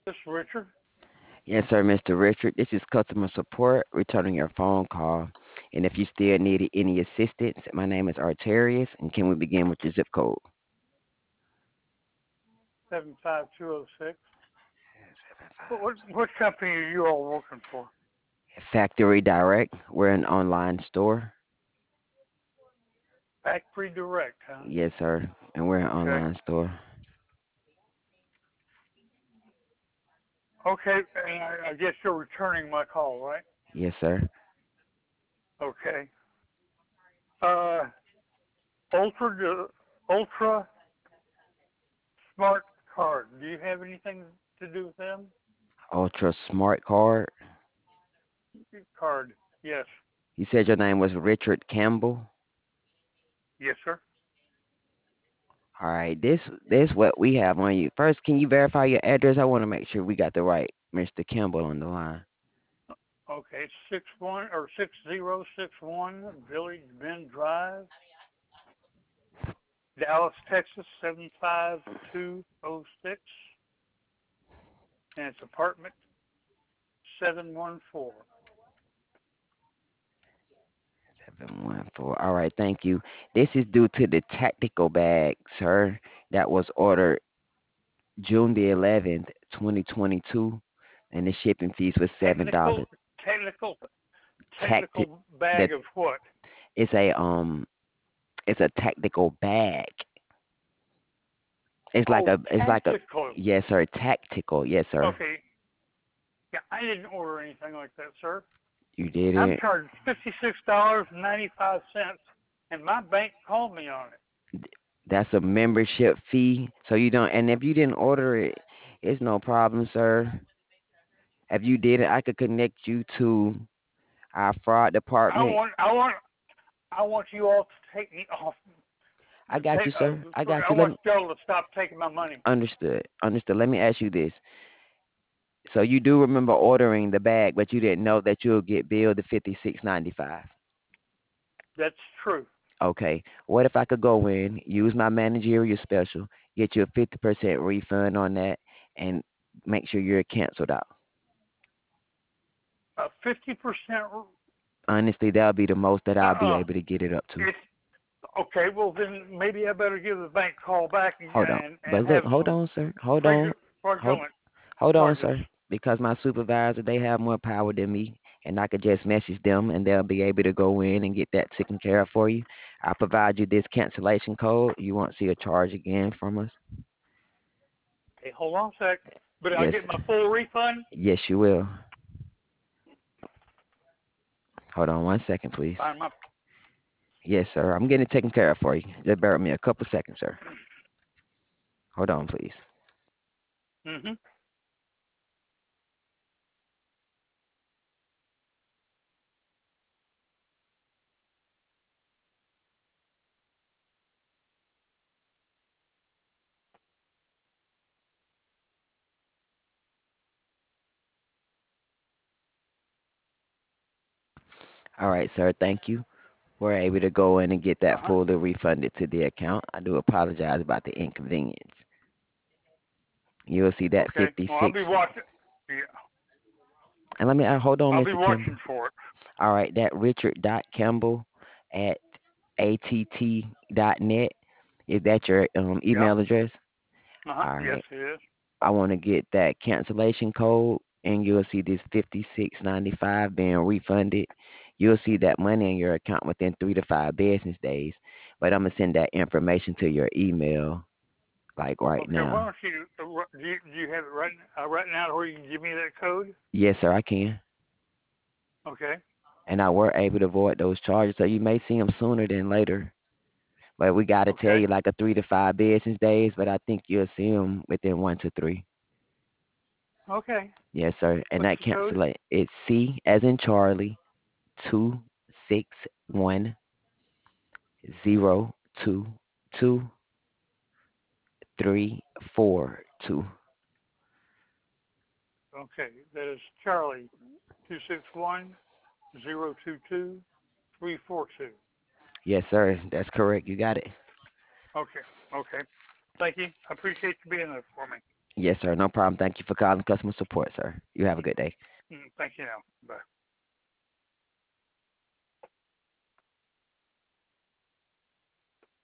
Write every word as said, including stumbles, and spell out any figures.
This is Richard. Yes, sir, Mister Richard. This is customer support returning your phone call. And if you still need any assistance, my name is Arterius, and can we begin with your zip code? seven five two zero six. What, what what company are you all working for? Factory Direct. We're an online store. Factory Direct, huh? Yes, sir. And we're an Okay. online store. Okay, and I, I guess you're returning my call, right? Yes, sir. Okay. Uh, Ultra Ultra Smart Card. Do you have anything to do with them? Ultra Smart Card. Card. Yes. You said your name was Richard Campbell. Yes, sir. All right. This this what we have on you. First, can you verify your address? I want to make sure we got the right Mister Campbell on the line. Okay, six one or six zero six one Village Bend Drive, Dallas, Texas seven five two zero six, and it's apartment seven one four. seven one four. All right, thank you. This is due to the tactical bag, sir, that was ordered June the eleventh, twenty twenty-two, and the shipping fees was seven Technical, dollars. technical, Tactic technical that bag of what? it's a um it's a tactical bag. It's like Oh, a it's like a tactical. yes, sir, tactical. Yes, sir. Okay. Yeah, I didn't order anything like that, sir. You did I'm it. charged fifty-six dollars and ninety-five cents, and my bank called me on it. That's a membership fee. So you don't and if you didn't order it, it's no problem, sir. If you did it, I could connect you to our fraud I department. want, I want, I want you all to take me off. I To got take, you, uh, sir. I got I you. Let want me y'all to stop taking my money. understood. Understood. Let me ask you this. So you do remember ordering the bag, but you didn't know that you'll get billed the fifty six ninety five. That's true. Okay. What if I could go in, use my managerial special, get you a fifty percent refund on that, and make sure you're canceled out? Uh, fifty percent. Honestly, that'll be the most that I'll be Uh-uh. able to get it up to. It's okay. Well, then maybe I better give the bank a call back and Hold on. and, and But look, have hold some on, sir. Hold on. Hold fraudulent hold on, charges. sir. Because my supervisor, they have more power than me, and I could just message them, and they'll be able to go in and get that taken care of for you. I'll provide you this cancellation code. You won't see a charge again from us. Okay, hold on a sec. But I Yes, get my full refund. yes, you will. Hold on one second, please. Find my. Yes, sir. I'm getting it taken care of for you. Just bear with me a couple seconds, sir. Hold on, please. Mhm. All right, sir. Thank you. We're able to go in and get Uh that huh. fully refunded to the account. I do apologize about the inconvenience. You'll see that Okay. Well, I'll fifty-six. be watching. Yeah, And let me uh, hold on, I'll be Mister Campbell. watching for it. All right, that Richard dot Campbell at att dot net. Is that your um, Yep. email address? Uh huh. All Yes, right. it is. I want to get that cancellation code, and you'll see this fifty-six ninety-five being refunded. You'll see that money in your account within three to five business days. But I'm gonna send that information to your email like right Okay. Why now. don't you uh, do you, do you have it right uh, right now where you can give me that code? Yes, sir, I can. Okay. And I were able to avoid those charges, so you may see them sooner than later. But we got to tell Okay. you like a three to five business days, but I think you'll see them within one to three. Okay. Yes, sir. And What's that the code? cancel it's C as in Charlie two six one zero two two three four two. Okay. That is Charlie two six one zero two two three four two. Yes, sir. That's correct. You got it. Okay. Okay. Thank you. I appreciate you being there for me. Yes, sir. No problem. Thank you for calling customer support, sir. You have a good day. Mm, thank you now. Bye.